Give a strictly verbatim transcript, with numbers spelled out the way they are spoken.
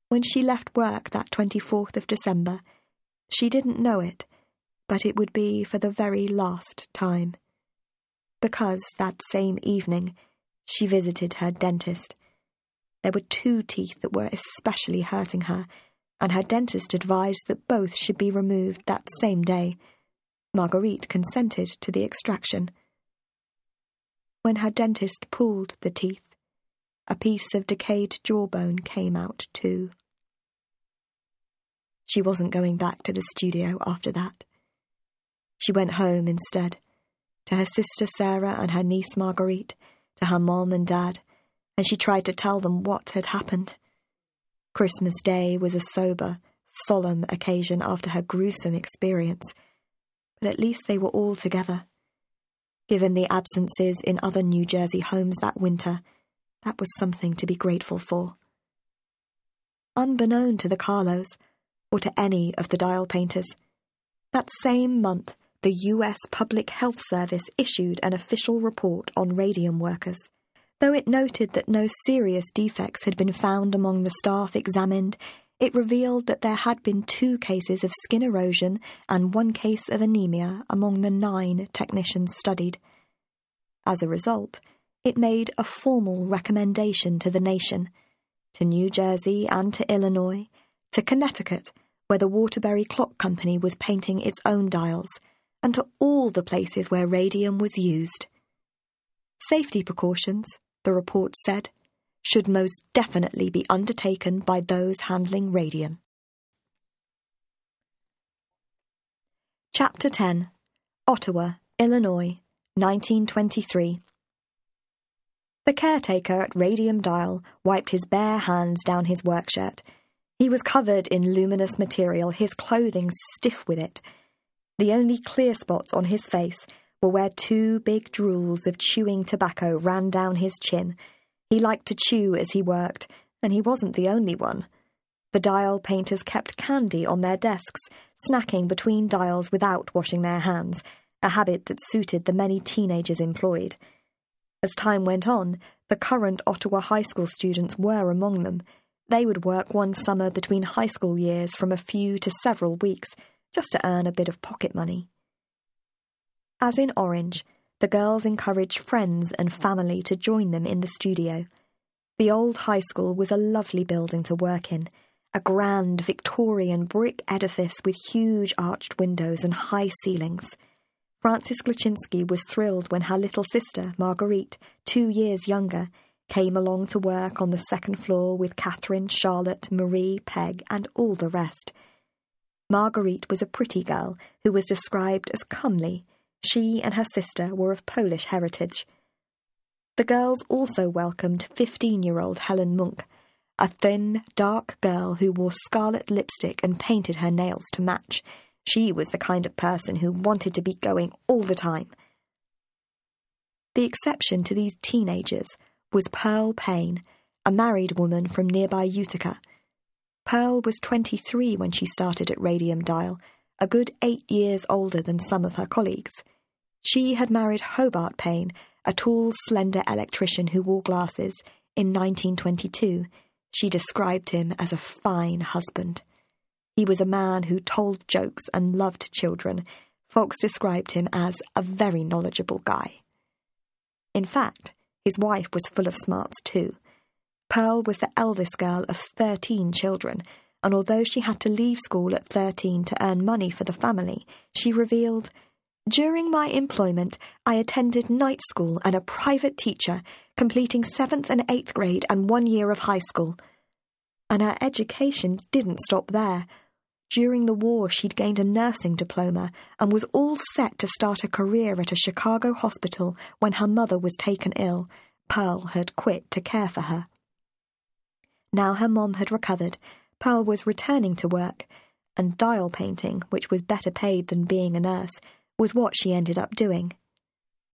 When she left work that twenty-fourth of December, she didn't know it, but it would be for the very last time. Because that same evening, she visited her dentist. There were two teeth that were especially hurting her, and her dentist advised that both should be removed that same day. Marguerite consented to the extraction. When her dentist pulled the teeth, a piece of decayed jawbone came out too. She wasn't going back to the studio after that. She went home instead, to her sister Sarah and her niece Marguerite, to her mom and dad, and she tried to tell them what had happened. Christmas Day was a sober, solemn occasion after her gruesome experience, but at least they were all together. Given the absences in other New Jersey homes that winter, that was something to be grateful for. Unbeknown to the Carlos, or to any of the dial painters, that same month the U S Public Health Service issued an official report on radium workers. Though it noted that no serious defects had been found among the staff examined, it revealed that there had been two cases of skin erosion and one case of anemia among the nine technicians studied. As a result, it made a formal recommendation to the nation, to New Jersey and to Illinois, to Connecticut, where the Waterbury Clock Company was painting its own dials, and to all the places where radium was used. Safety precautions, the report said, should most definitely be undertaken by those handling radium. Chapter ten. Ottawa, Illinois, nineteen twenty-three. The caretaker at Radium Dial wiped his bare hands down his work shirt. He was covered in luminous material, his clothing stiff with it. The only clear spots on his face were where two big drools of chewing tobacco ran down his chin. He liked to chew as he worked, and he wasn't the only one. The dial painters kept candy on their desks, snacking between dials without washing their hands, a habit that suited the many teenagers employed. As time went on, the current Ottawa high school students were among them. They would work one summer between high school years from a few to several weeks, just to earn a bit of pocket money. As in Orange, the girls encouraged friends and family to join them in the studio. The old high school was a lovely building to work in, a grand Victorian brick edifice with huge arched windows and high ceilings. Frances Glaczynski was thrilled when her little sister, Marguerite, two years younger, came along to work on the second floor with Catherine, Charlotte, Marie, Peg, and all the rest. Marguerite was a pretty girl who was described as comely. She and her sister were of Polish heritage. The girls also welcomed fifteen-year-old Helen Munk, a thin, dark girl who wore scarlet lipstick and painted her nails to match. She was the kind of person who wanted to be going all the time. The exception to these teenagers was Pearl Payne, a married woman from nearby Utica. Pearl was twenty-three when she started at Radium Dial, a good eight years older than some of her colleagues. She had married Hobart Payne, a tall, slender electrician who wore glasses, in nineteen twenty-two. She described him as a fine husband. He was a man who told jokes and loved children. Folks described him as a very knowledgeable guy. In fact, his wife was full of smarts too. Pearl was the eldest girl of thirteen children, and although she had to leave school at thirteen to earn money for the family, she revealed, "During my employment, I attended night school and a private teacher, completing seventh and eighth grade and one year of high school." And her education didn't stop there. During the war, she'd gained a nursing diploma and was all set to start a career at a Chicago hospital when her mother was taken ill. Pearl had quit to care for her. Now her mom had recovered, Pearl was returning to work, and dial painting, which was better paid than being a nurse, was what she ended up doing.